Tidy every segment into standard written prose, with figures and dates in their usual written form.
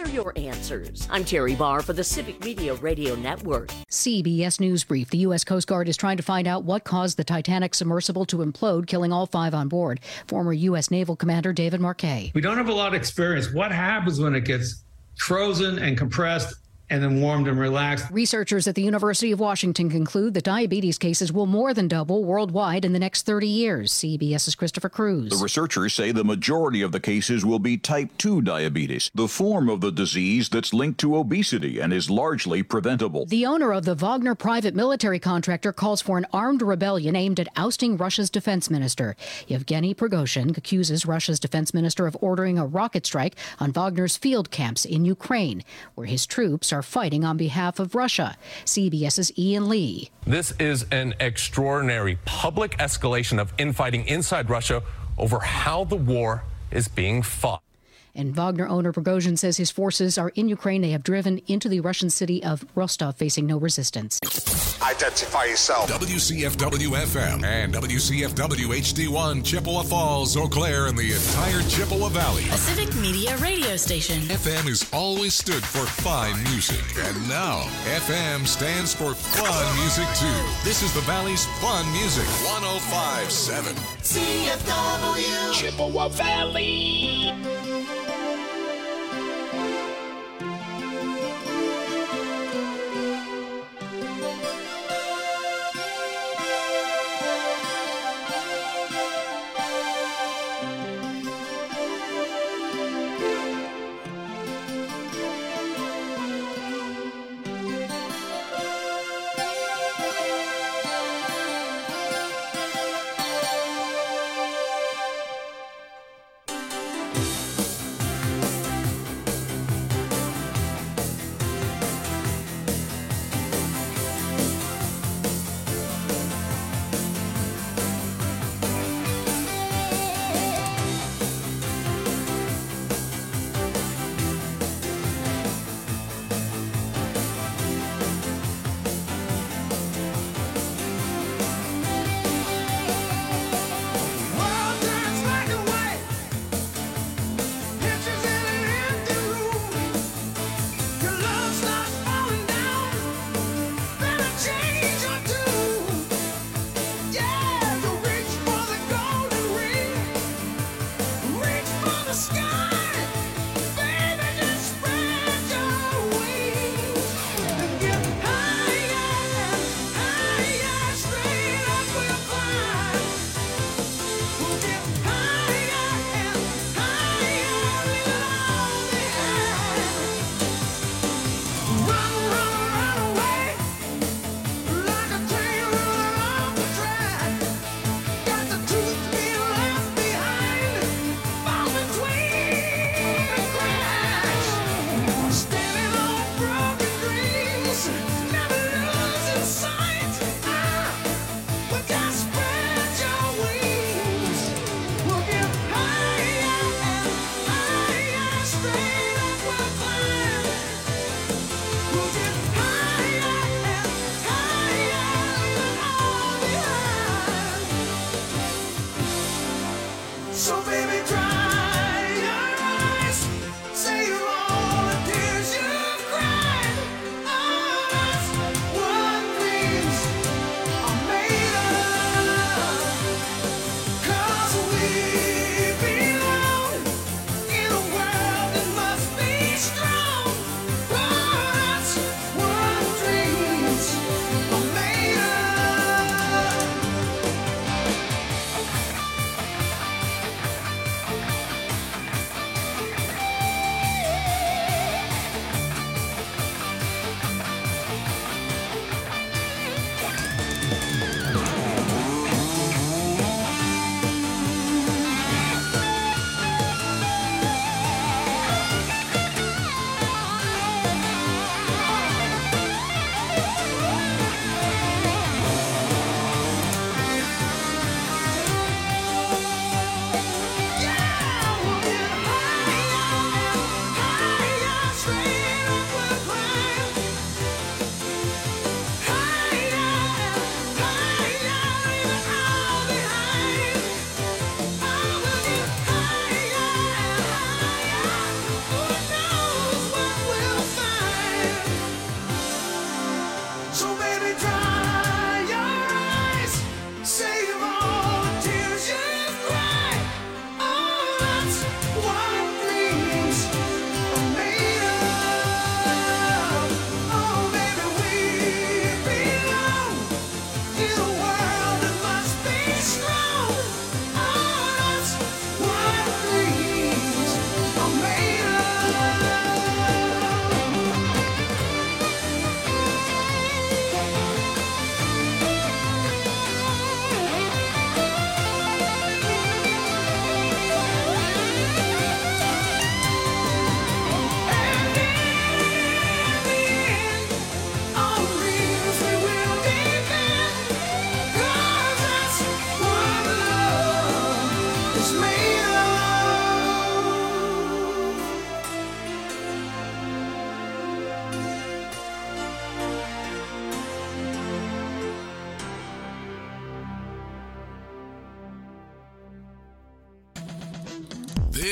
Hear your answers. I'm Terry Barr for the Civic Media Radio Network. CBS News Brief. The U.S. Coast Guard is trying to find out what caused the Titanic submersible to implode, killing all 5 on board. Former U.S. Naval Commander David Marquet. We don't have a lot of experience. What happens when it gets frozen and compressed and then warmed and relaxed? Researchers at the University of Washington conclude that diabetes cases will more than double worldwide in the next 30 years. CBS's Christopher Cruz. The researchers say the majority of the cases will be type 2 diabetes, the form of the disease that's linked to obesity and is largely preventable. The owner of the Wagner private military contractor calls for an armed rebellion aimed at ousting Russia's defense minister. Yevgeny Prigozhin accuses Russia's defense minister of ordering a rocket strike on Wagner's field camps in Ukraine, where his troops are fighting on behalf of Russia. CBS's Ian Lee. This is an extraordinary public escalation of infighting inside Russia over how the war is being fought. And Wagner owner Prigozhin says his forces are in Ukraine. They have driven into the Russian city of Rostov, facing no resistance. Identify yourself. WCFW-FM and WCFW-HD1, Chippewa Falls, Eau Claire, and the entire Chippewa Valley. A Civic Media radio station. FM has always stood for fine music. And now, FM stands for fun music, too. This is the Valley's fun music. 105.7. CFW. Chippewa Valley.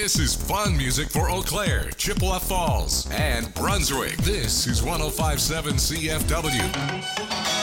This is fun music for Eau Claire, Chippewa Falls, and Brunswick. This is 105.7 CFW.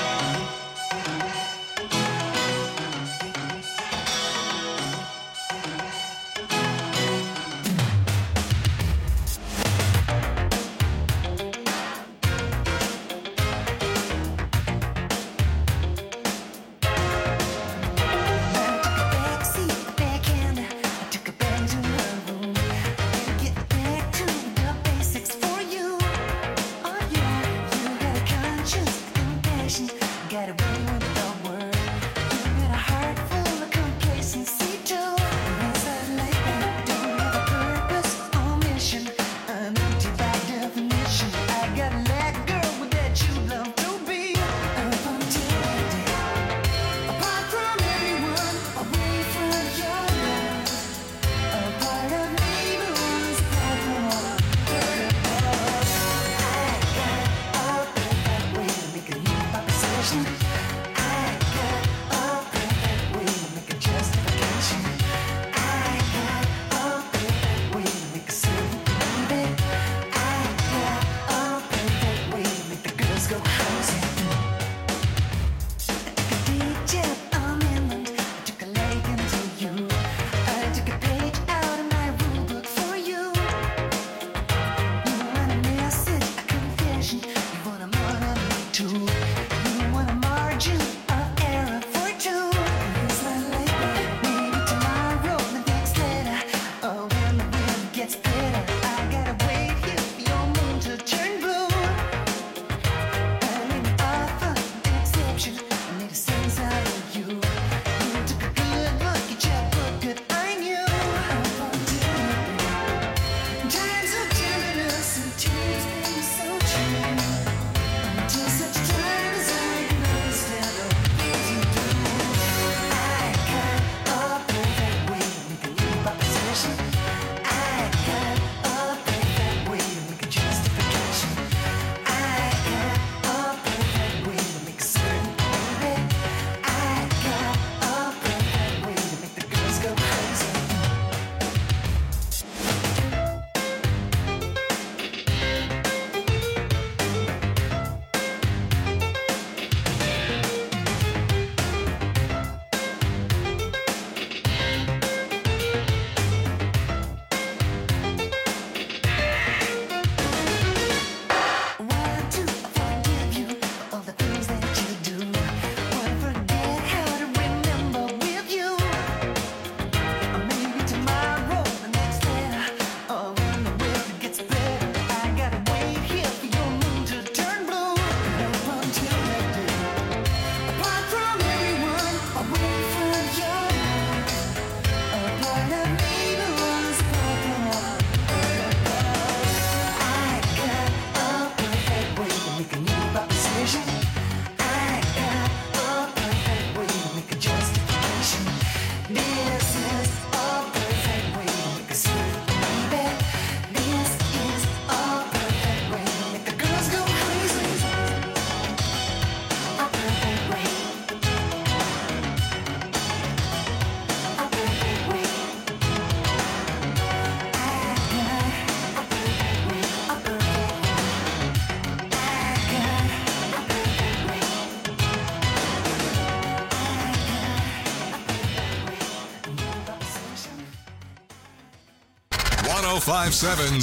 .105.7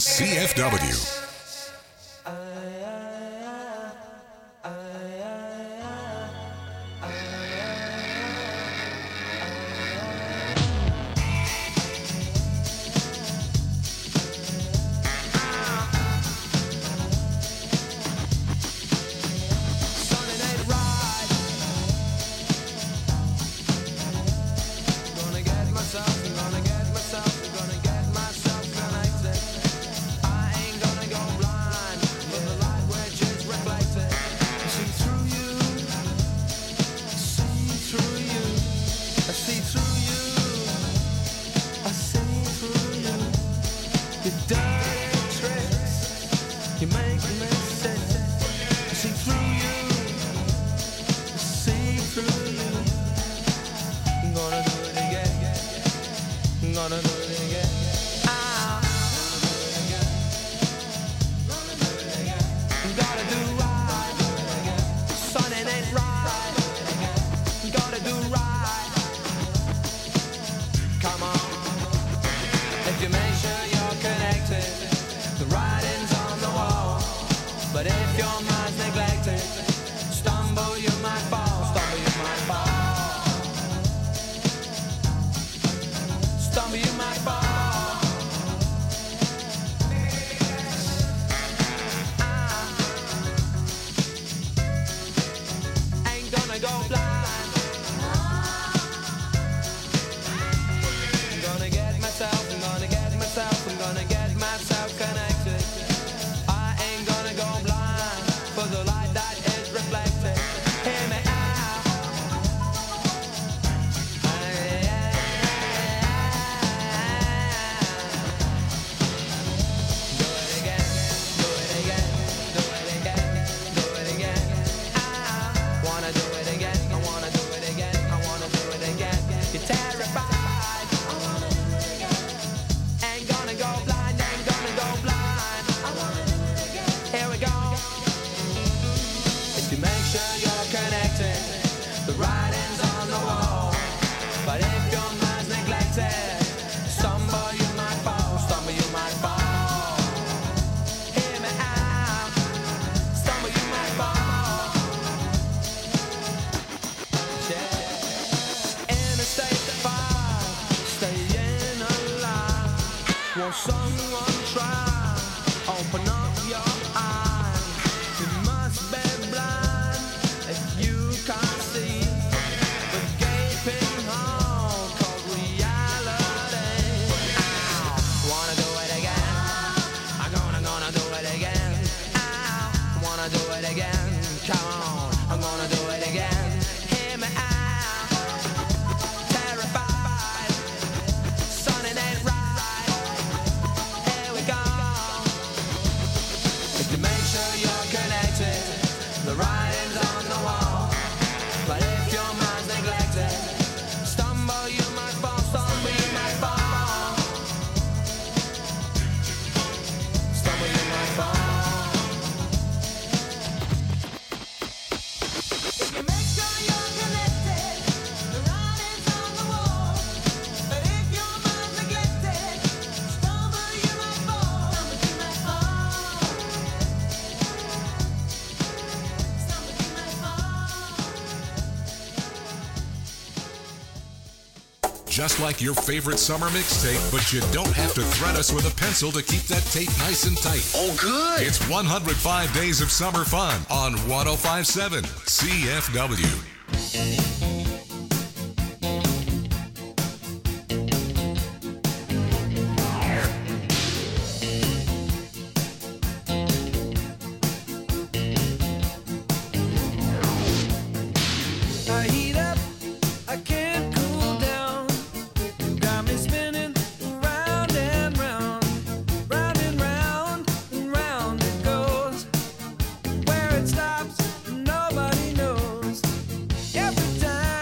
CFW. Gonna do it again. if your mind's neglected, stumble you might fall, stumble you might fall, stumble you might fall. I ain't gonna go blind. I'm gonna get myself connected. I ain't gonna go blind for the light that is reflected. Hear me out. Do it again, do it again, do it again, do it again. I wanna do it again, I wanna do it again, I wanna do it again. You're terrified. Ain't gonna go blind, ain't gonna go blind. Here we go. If you make sure you're connected, the writing's on the wall. But if your mind's neglected, stumble you might fall, stumble you might fall. Hear me out, stumble you might fall. Yeah. In a state of fire, staying alive. Won't someone try? Open up your eyes. You must be blind if you can't see the gaping hole called reality. Wanna do it again? I'm gonna do it again. I wanna do it again. Come on, I'm gonna do it again. Hear me out. Terrified, sun it ain't right. Here we go. If you make sure you're connected, the writing's on the wall. But if your mind's neglected, stumble you might fall, stumble you might fall, stumble you might fall. If you make sure you're connected, the writing's on the wall. But if your mind's neglected, stumble you might fall, stumble you might fall, stumble you might fall. Just like your favorite summer mixtape, but you don't have to thread us with a pencil to keep that tape nice and tight. Oh, good. It's 105 Days of Summer Fun on 105.7 CFW. I heat up, I can't cool down. You got me spinning round and round, round and round, and round it goes. Where it stops, nobody knows. Every time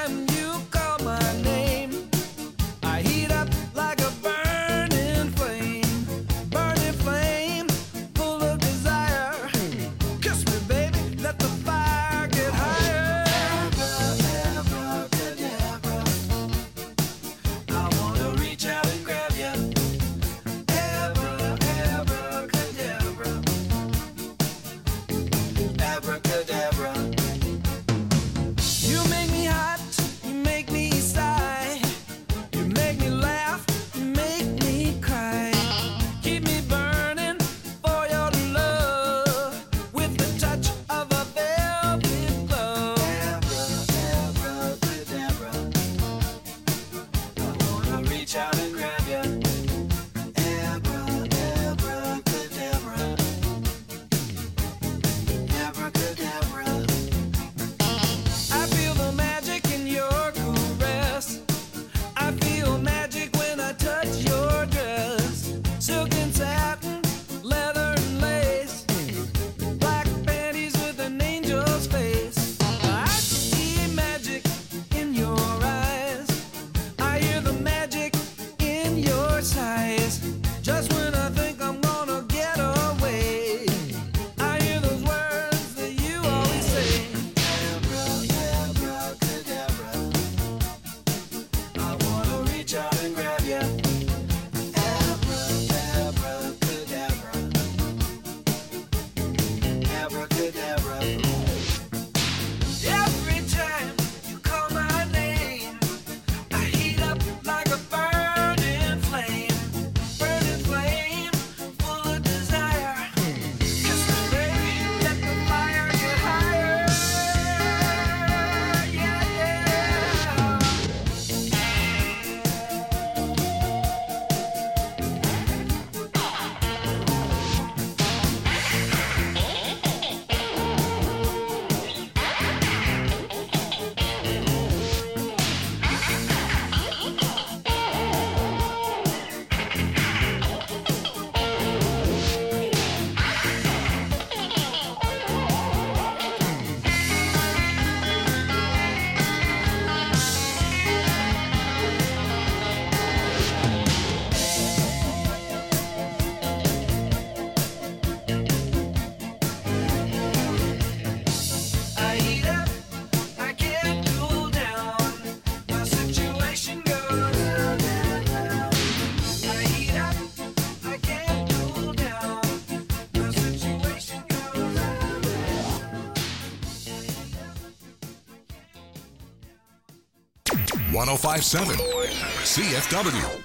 105.7 CFW.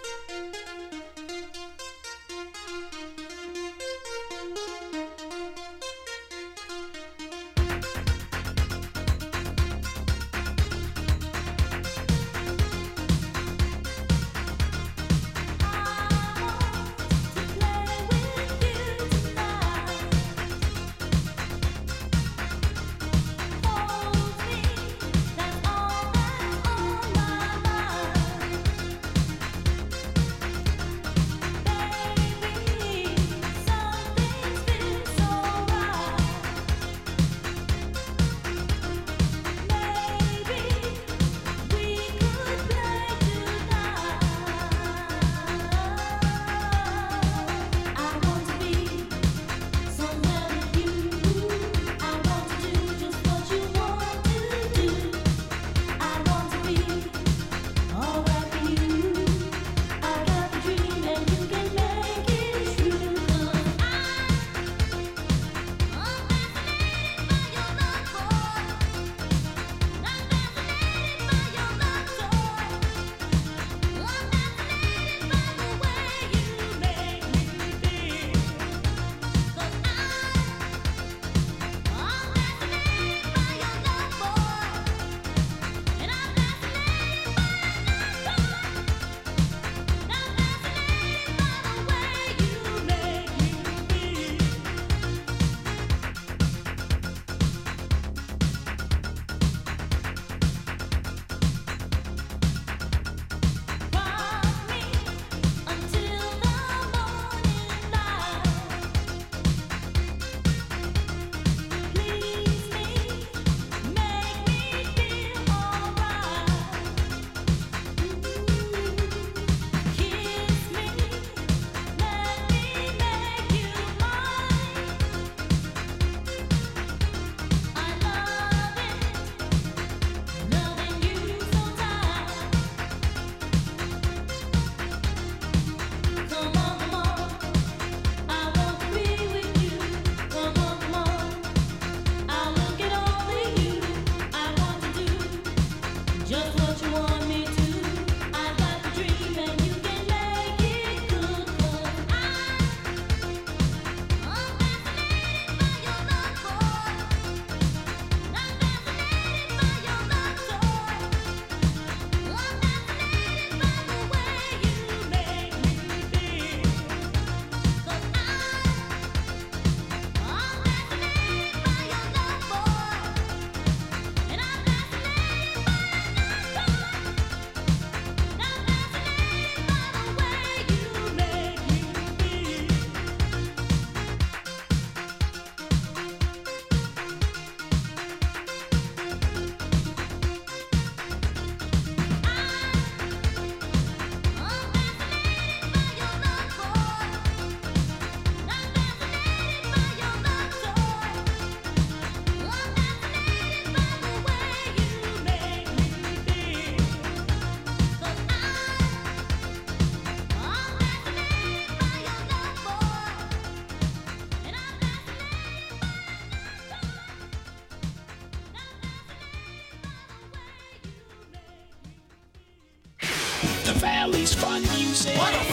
Valley's Fun Music.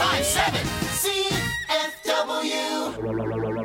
105.7 CFW.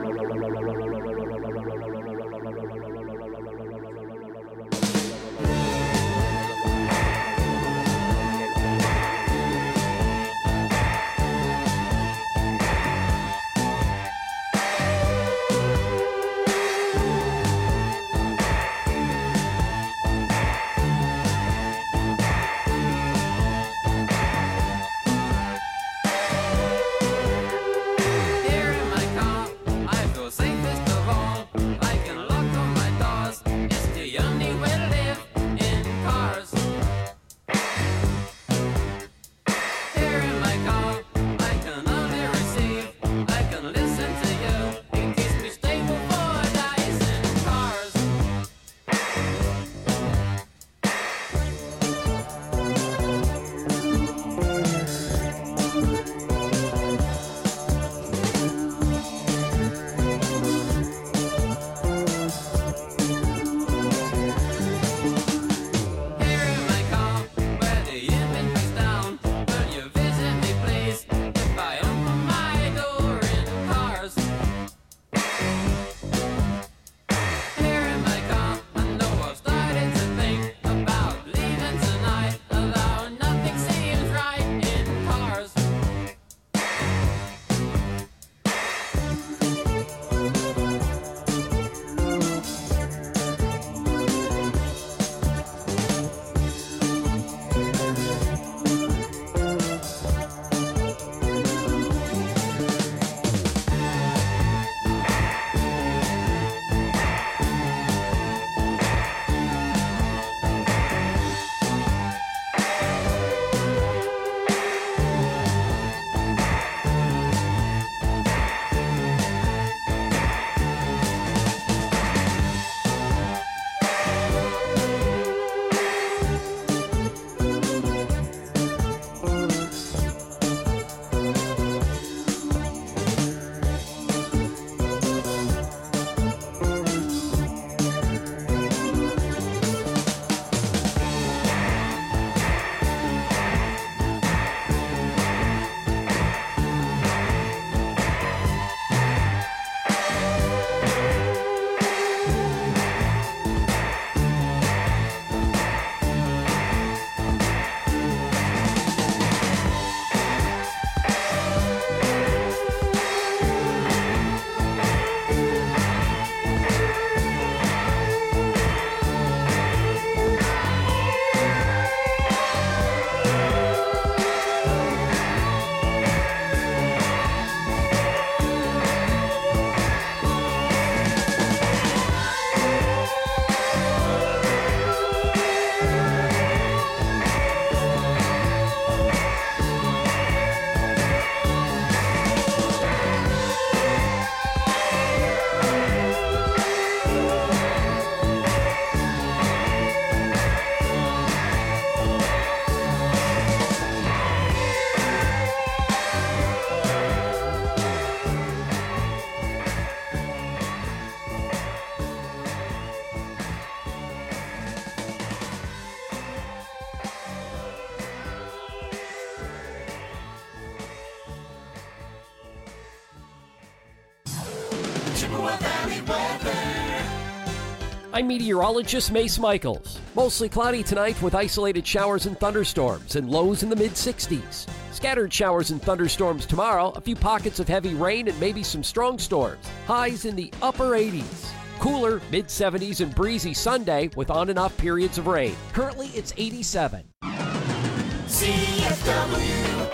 Our Valley weather. I'm meteorologist Mace Michaels. Mostly cloudy tonight with isolated showers and thunderstorms and lows in the mid-60s. Scattered showers and thunderstorms tomorrow, a few pockets of heavy rain and maybe some strong storms. Highs in the upper 80s. Cooler, mid-70s and breezy Sunday with on and off periods of rain. Currently, it's 87. CFW.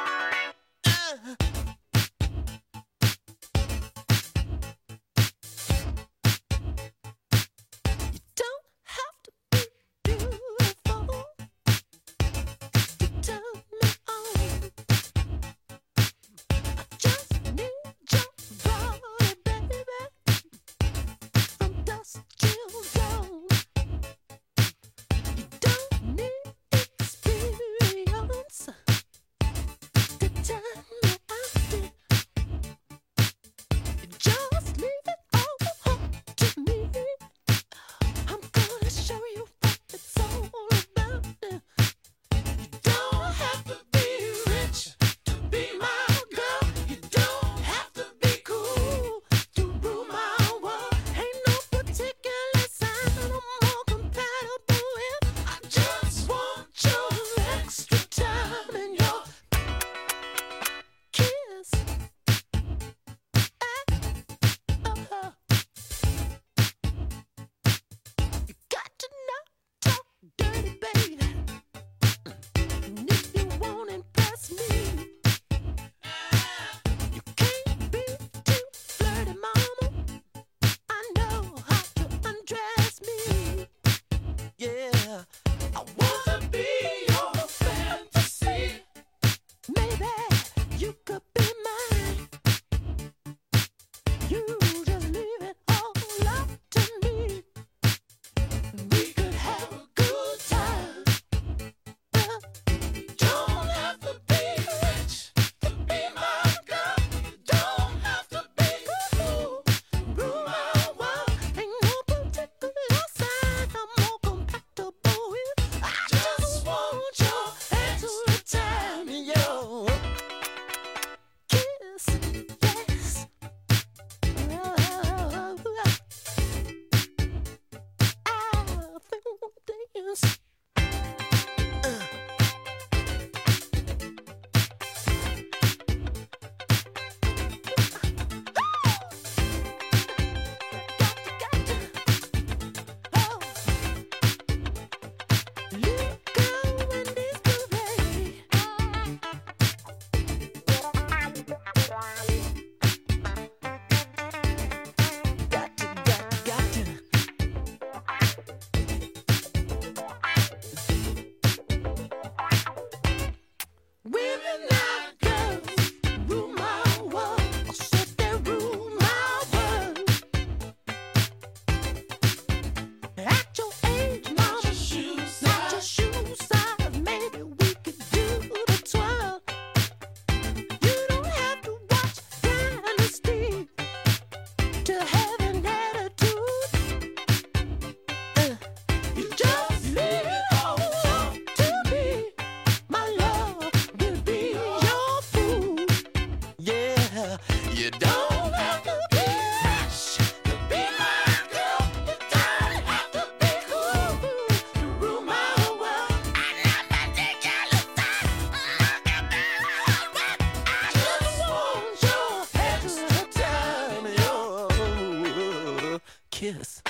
Kiss.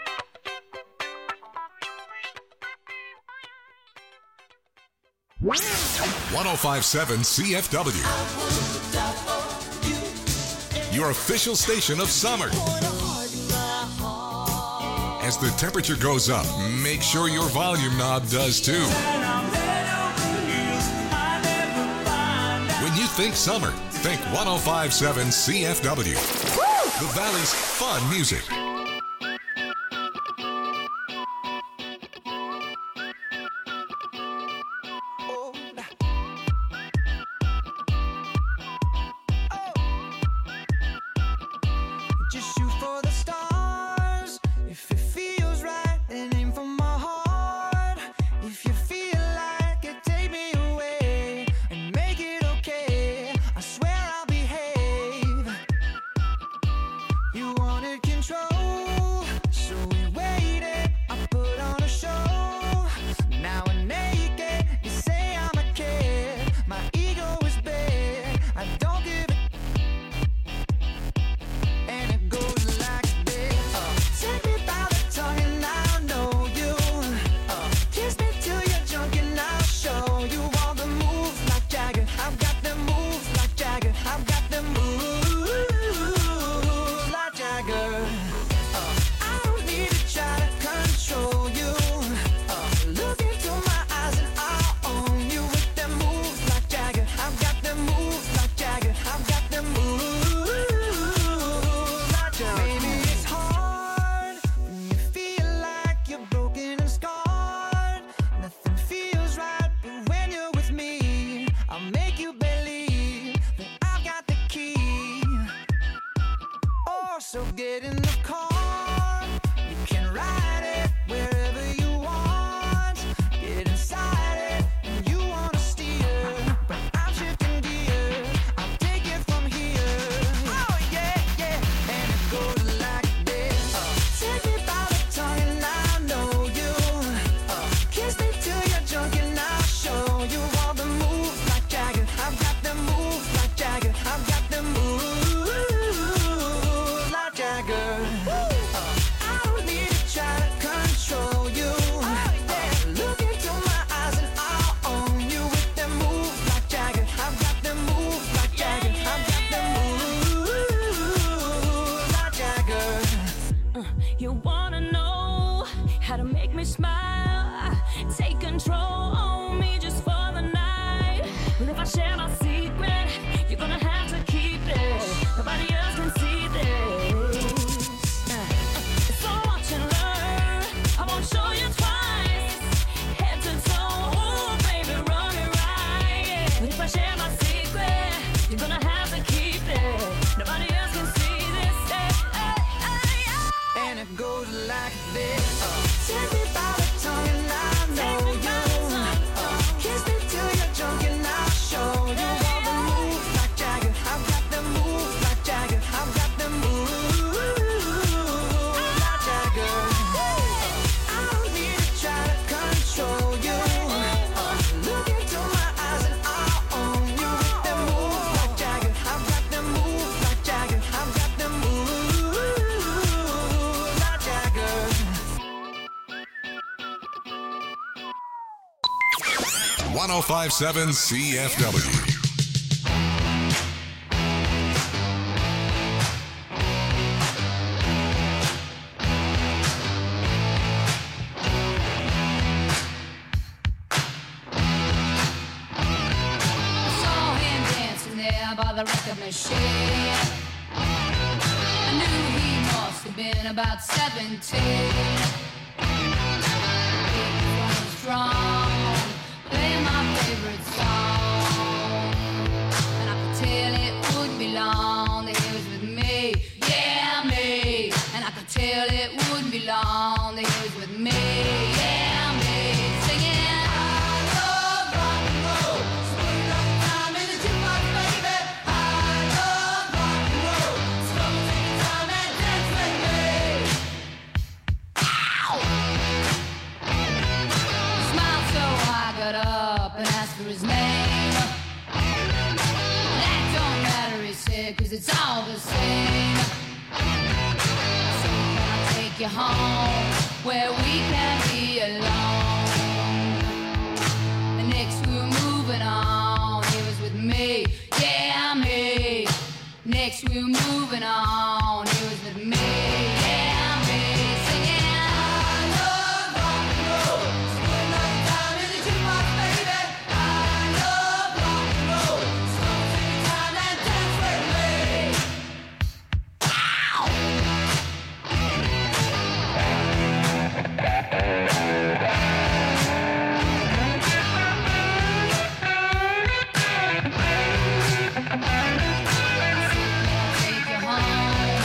1057 CFW. Your official station of summer. As the temperature goes up, make sure your volume knob does too. When you think summer, think 1057 CFW. The Valley's fun music. You want control. So we waited, I put on a show. Now I'm naked, you say I'm a kid. My ego is big, I don't give it. And it goes like this. Take me by the tongue and I'll know you. Kiss me till you're drunk and I'll show you all the moves like Jagger. I've got the moves like Jagger. I've got the moves like Jagger. I don't need to try to control you. Look into my eyes and I'll own you with the moves like Jagger. I've got the moves like Jagger. I've got the moves like Jagger. Maybe it's hard when you feel like you're broken and scarred. Nothing feels right, but when you're with me, I'll make you believe that I've got the key. Oh, so get in the car. You can ride it wherever you want. Get inside it and you wanna steer, but I'm shifting gears. I'll take it from here. Oh yeah, yeah. And it goes like this. Take me by the tongue and I know you. Kiss me till you're drunk and I'll show you all the moves like Jagger. I've got the moves like Jagger. I've got the moves like Jagger. I don't need to try to control you. Look into my eyes and I'll own you with the moves like Jagger. I've got the moves like Jagger. I've got the moves like Jagger. You wanna know how to make me smile? Take control on me just for the night. And if I share my secret, you're gonna have to keep it. Nobody else can see this. So watch and learn. I won't show you twice. Head to toe, oh baby, run it right. But if I share my secret, you're gonna have to keep it. Nobody else can see this. And it goes like this. Take me by the tongue and I know you. Kiss me till you're drunk and I'll show you all the moves like Jagger. I've got the moves like Jagger. I've got the moves like Jagger. I don't need to try to control you. Look into my eyes and I'll own you with the moves like Jagger. I've got the moves like Jagger. I've got the moves like Jagger. 1057 CFW. Saw him dancing there by the record machine. I knew he must have been about 17. Big and strong, playing my favorite song. And I could tell it wouldn't be long that he was with me, yeah, me. And I could tell it wouldn't be long that he was with me, yeah, me. Singing, I love rock and roll. Spend up time in the jukebox, baby. I love rock and roll. So take your time and dance with me. Ow! He smiled so I got up and asked for his name. That don't matter, he said, 'cause it's all the same. So can I take you home where we can be alone? And next we were moving on. He was with me, yeah, me. Next we were moving on. He was with me, yeah, me. Singing, I love rock and roll. Spend up time in the jukebox, baby. I love rock and roll. So take your time and dance with me. Ow! Take you home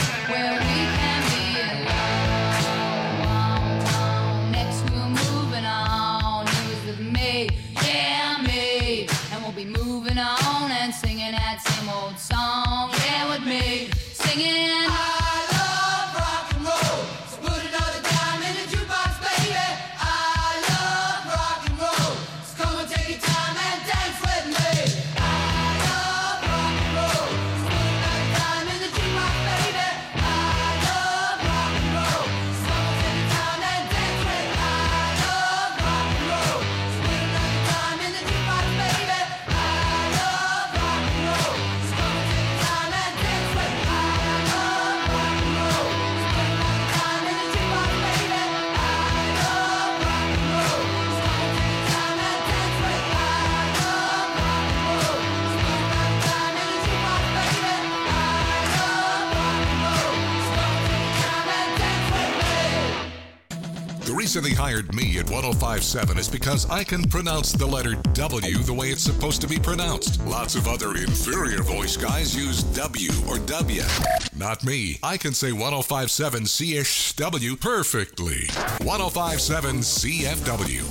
The reason they hired me at 105.7 is because I can pronounce the letter W the way it's supposed to be pronounced. Lots of other inferior voice guys use W or W. Not me. I can say 105.7 CSW perfectly. 105.7 CFW.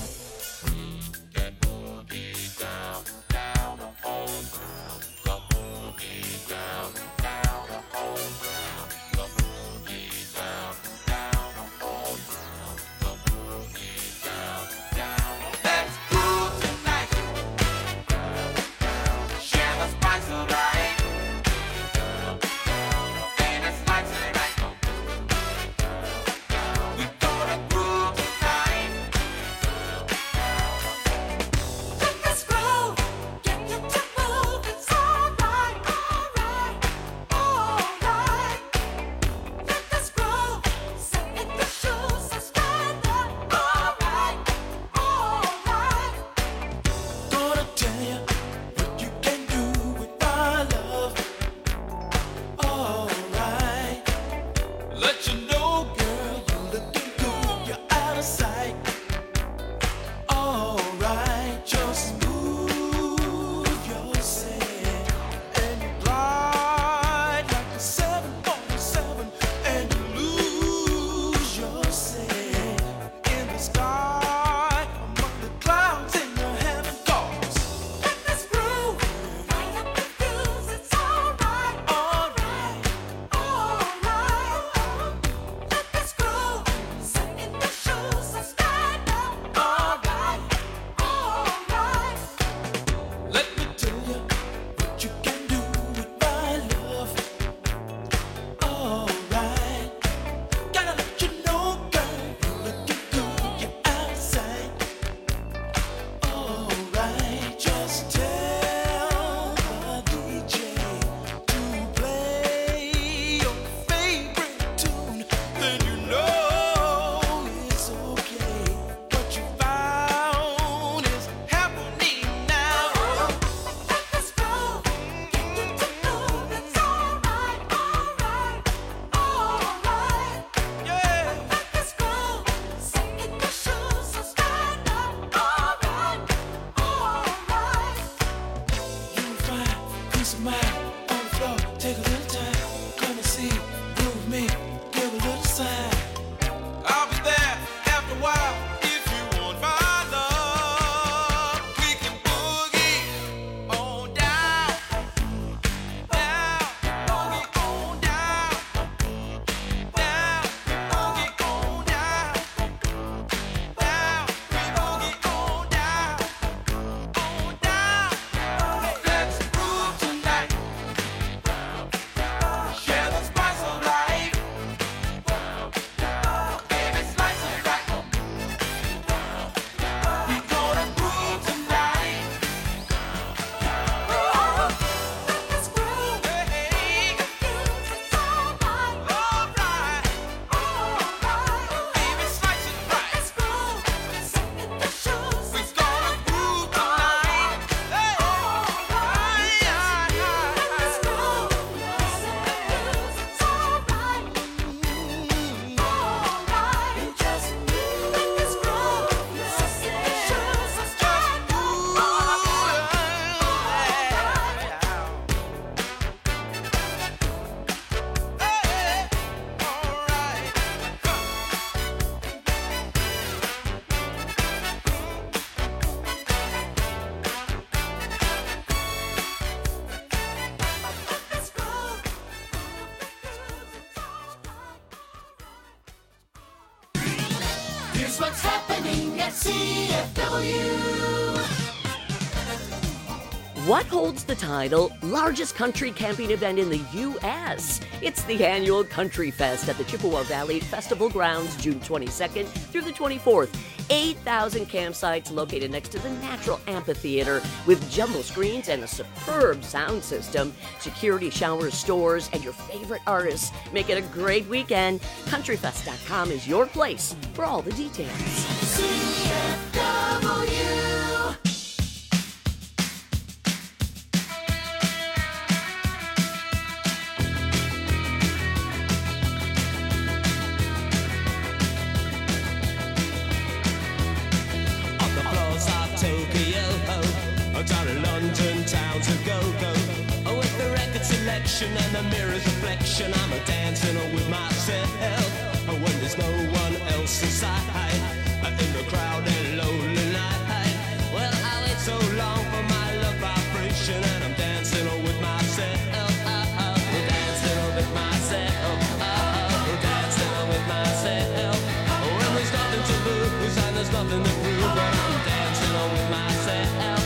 what's happening at CFW. What holds the title largest country camping event in the U.S.? It's the annual Country Fest at the Chippewa Valley Festival Grounds, June 22nd through the 24th. 8,000 campsites located next to the Natural Amphitheater with jumbo screens and a superb sound system. Security showers, stores, and your favorite artists make it a great weekend. CountryFest.com is your place for all the details. CFW. to go-go. Oh, with the record selection and the mirror's reflection, I'm a dancing with myself. Oh, when there's no one else inside, in the crowded lonely night. Well, I wait so long for my love vibration, and I'm dancing with myself. Dancing with myself. Dancing with myself. When there's nothing to lose and there's nothing to prove, but I'm dancing with myself.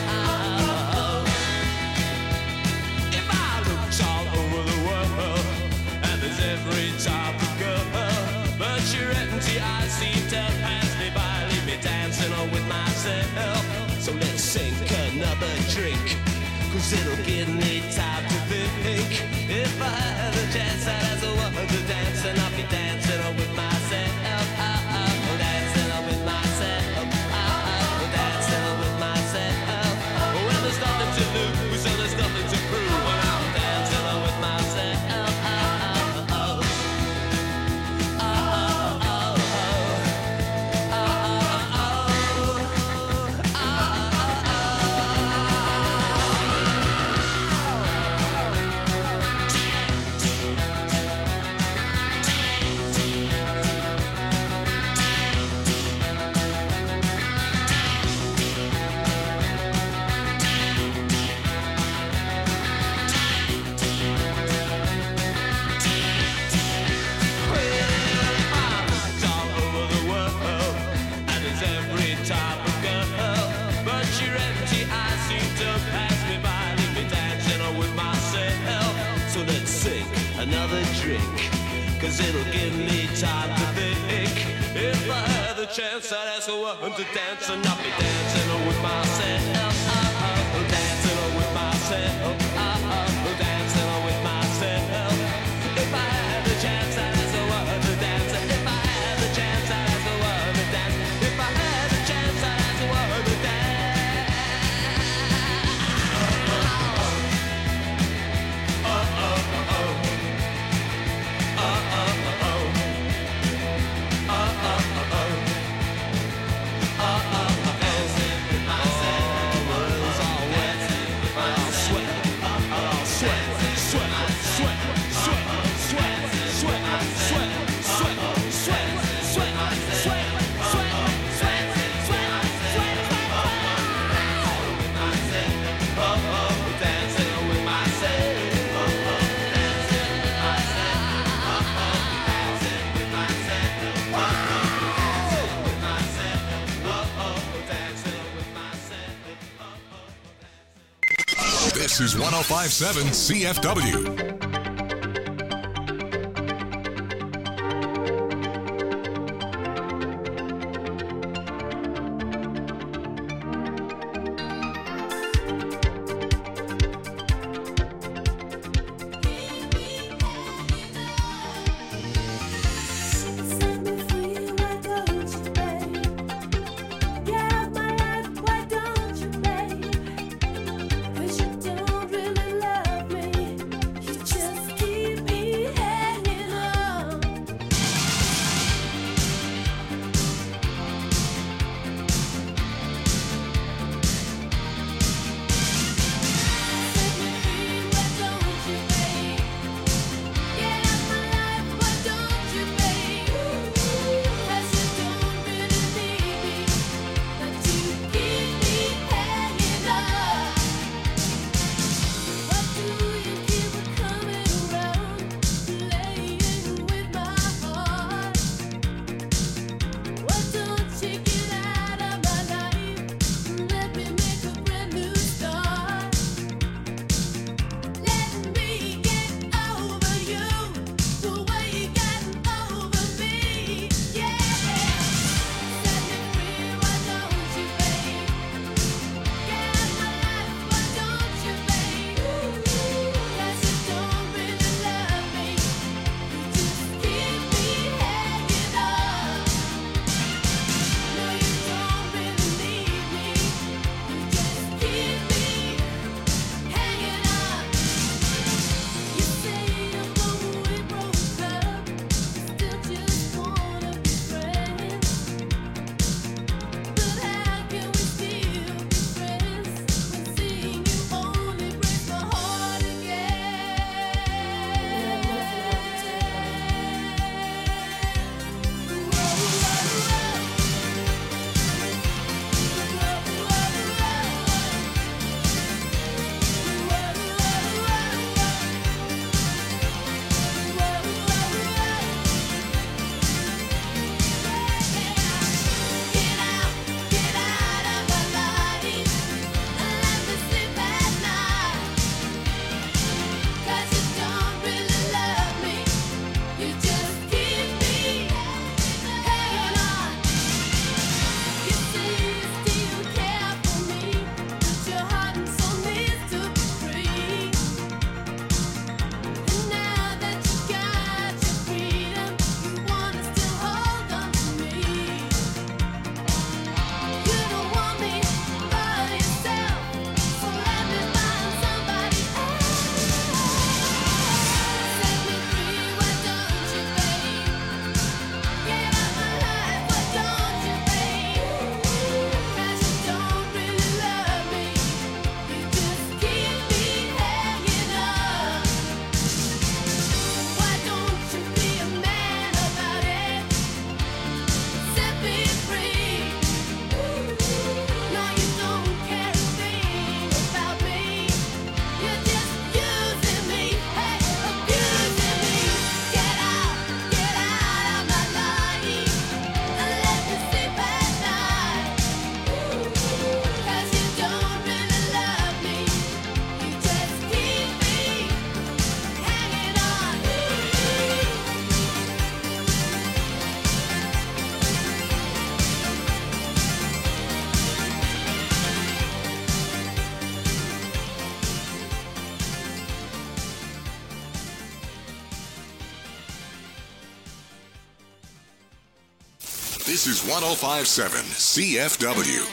If I looked all over the world, and there's every type of girl, but your empty eyes seem to pass me by, leave me dancing with myself. So let's sink another drink, 'cause it'll give me time to think. If I had a chance, I'd ask a woman to dance, and I'll be dancing with myself. Dancing with myself. Dancing with myself. Well, there's nothing to lose, and there's nothing to prove, and I'm dancing with myself. Another drink, 'cause it'll give me time to think. If I had the chance, I'd ask a woman to dance, and I'll be dancing with myself. Dancing with myself. Dancing with myself. If I had the chance, I'd ask a woman to dance. If I had the chance, I'd ask a woman to dance. If I had the chance, I'd ask a woman to dance. This is 105.7 CFW. Cause you don't really love me. You just This is 105.7 CFW.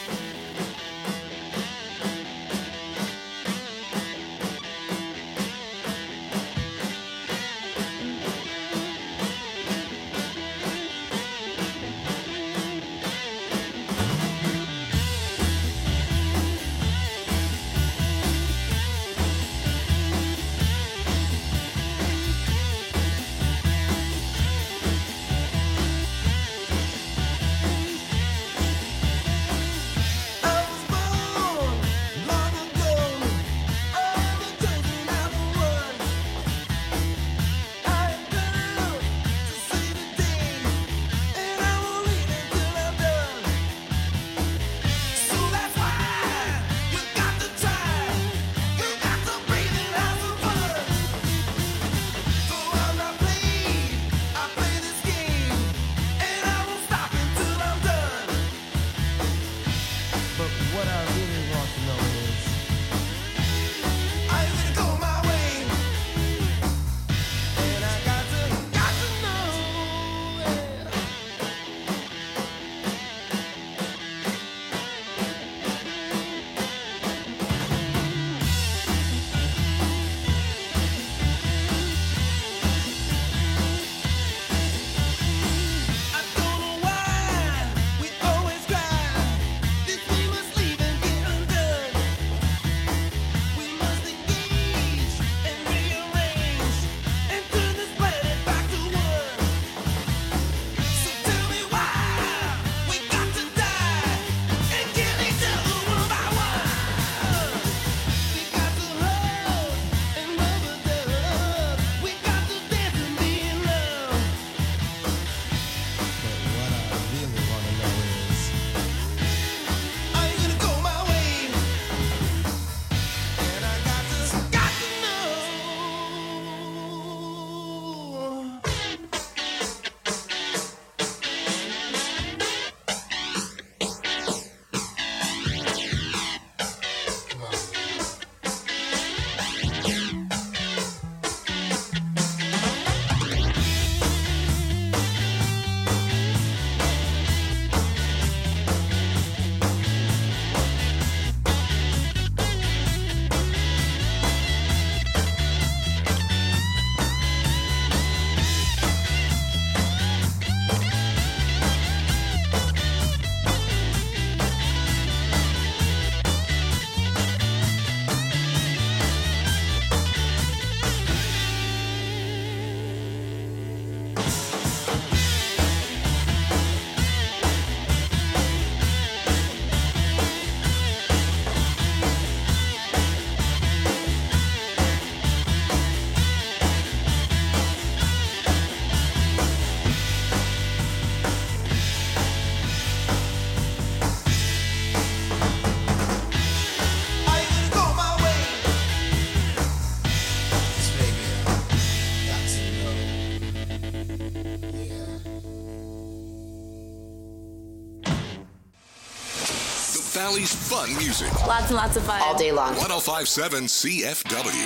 Valley's fun music. Lots and lots of fun. All day long. 105.7 CFW.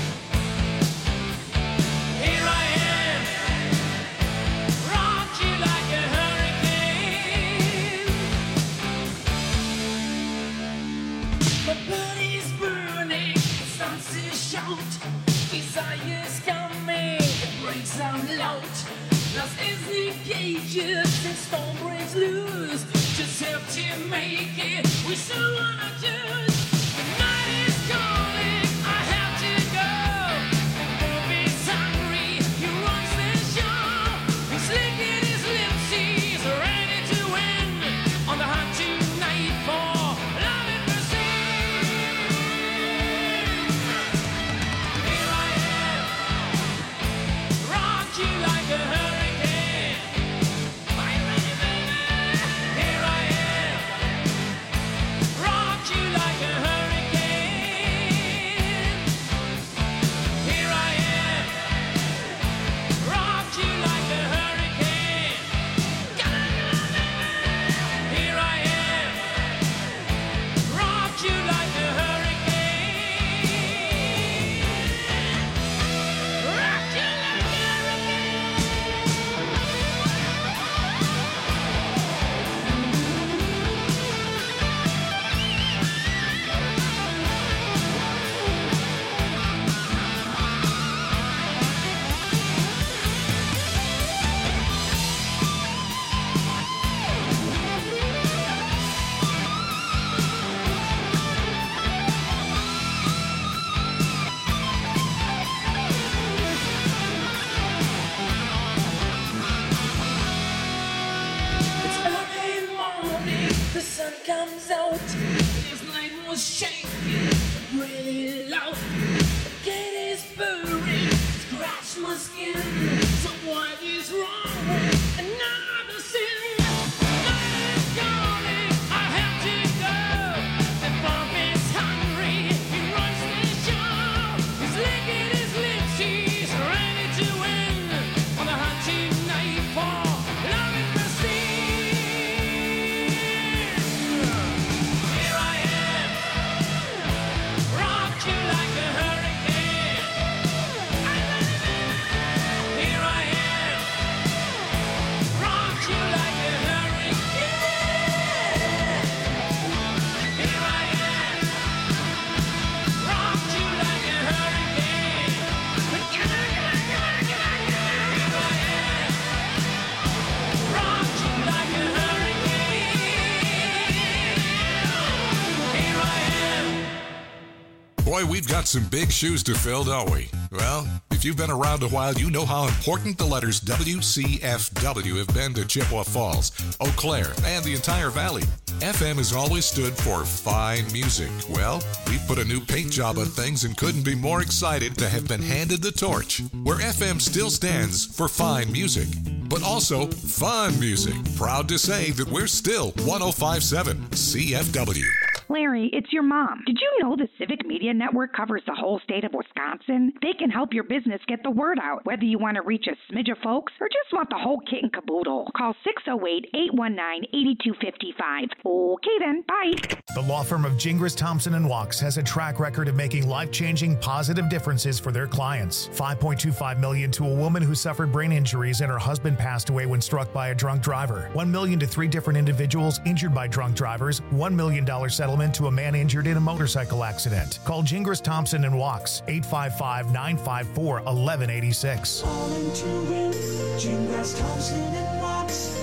Rock you like gauges and storm breaks loose. Just have to make it with someone I choose. The night is calling, I have to go. And Bob is hungry, he runs the show. He's licking his lips, he's ready to win. On the hunt tonight for love and mercy. Here I am, rock you like a hurricane. Are you ready, baby? Here I am, rock you like a hurricane. Here I am, rock you like a hurricane. Here I am, rock you like a hurricane. Rock you like a It's early morning, the sun comes out. This night was shaking really loud. The gate is burning, scratch my skin. So what is wrong with another sin? Night is calling, I have to go. And Bob is hungry, he runs the show. He's licking his lips, he's ready to win. On the hunt tonight for love and mercy. Here I am, rock you like a hurricane. Here I am, rock you like a hurricane. Here I am, rock you like a hurricane. Here I am, rock you like a hurricane. Here I am. Boy, we've got some big shoes to fill, don't we? Well, if you've been around a while, you know how important the letters WCFW have been to Chippewa Falls, Eau Claire, and the entire valley. FM has always stood for fine music. Well, we put a new paint job on things and couldn't be more excited to have been handed the torch, where FM still stands for fine music, but also fun music. Proud to say that we're still 105.7 CFW. Larry, it's your mom. Did you know the Civic Media Network covers the whole state of Wisconsin? They can help your business get the word out, whether you want to reach a smidge of folks or just want the whole kit and caboodle. Call 608-819-8255. Okay then, bye. The law firm of Gingras, Thompson & Wachs has a track record of making life-changing positive differences for their clients. $5.25 million to a woman who suffered brain injuries and her husband passed away when struck by a drunk driver. $1 million to 3 different individuals injured by drunk drivers. $1 million settlement to a man injured in a motorcycle accident. Call Gingras, Thompson & Wachs, 855-954-1186. Calling to win, Gingras, Thompson and Wachs,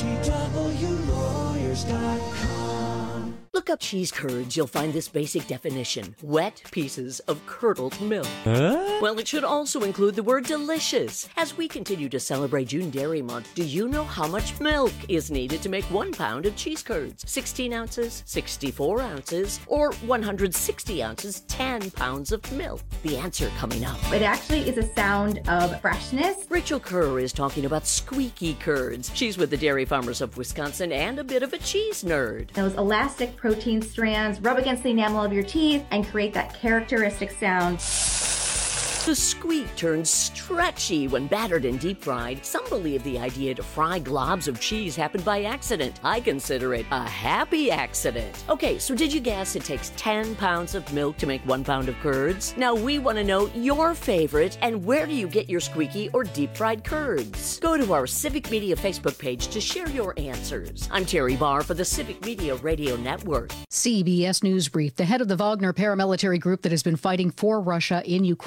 GTWlawyers.com. Look up cheese curds, you'll find this basic definition: wet pieces of curdled milk. Well, it should also include the word delicious. As we continue to celebrate June Dairy Month, do you know how much milk is needed to make 1 pound of cheese curds? 16 ounces, 64 ounces, or 160 ounces, 10 pounds of milk? The answer coming up. It actually is a sound of freshness. Rachel Kerr is talking about squeaky curds. She's with the Dairy Farmers of Wisconsin and a bit of a cheese nerd. Those elastic protein strands rub against the enamel of your teeth and create that characteristic sound. The squeak turns stretchy when battered and deep fried. Some believe the idea to fry globs of cheese happened by accident. I consider it a happy accident. Okay, so did you guess it takes 10 pounds of milk to make 1 pound of curds? Now we want to know your favorite and where do you get your squeaky or deep fried curds? Go to our Civic Media Facebook page to share your answers. I'm Terry Barr for the Civic Media Radio Network. CBS News Brief. The head of the Wagner paramilitary group that has been fighting for Russia in Ukraine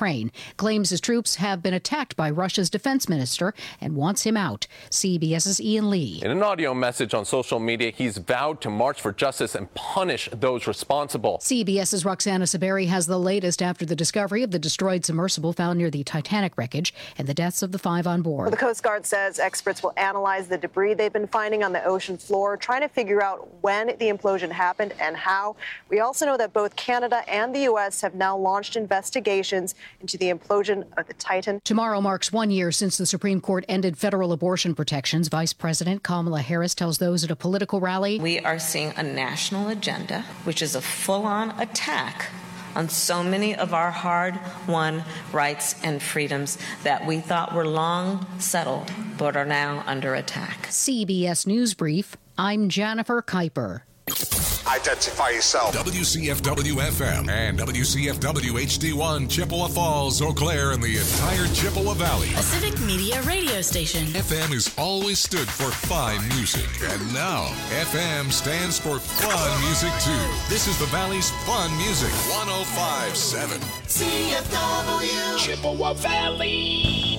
claims his troops have been attacked by Russia's defense minister and wants him out. CBS's Ian Lee. In an audio message on social media, he's vowed to march for justice and punish those responsible. CBS's Roxana Saberi has the latest after the discovery of the destroyed submersible found near the Titanic wreckage and the deaths of the 5 on board. Well, the Coast Guard says experts will analyze the debris they've been finding on the ocean floor, trying to figure out when the implosion happened and how. We also know that both Canada and the U.S. have now launched investigations into the implosion of the Titan. Tomorrow marks 1 year since the Supreme Court ended federal abortion protections. Vice President Kamala Harris tells those at a political rally, "We are seeing a national agenda, which is a full-on attack on so many of our hard-won rights and freedoms that we thought were long settled, but are now under attack." CBS News Brief, I'm Jennifer Kuiper. Identify yourself. WCFW-FM and WCFW-HD1, Chippewa Falls, Eau Claire, and the entire Chippewa Valley. A Civic Media radio station. FM has always stood for fine music. And now, FM stands for fun music, too. This is the Valley's fun music. 105.7. CFW Chippewa Valley.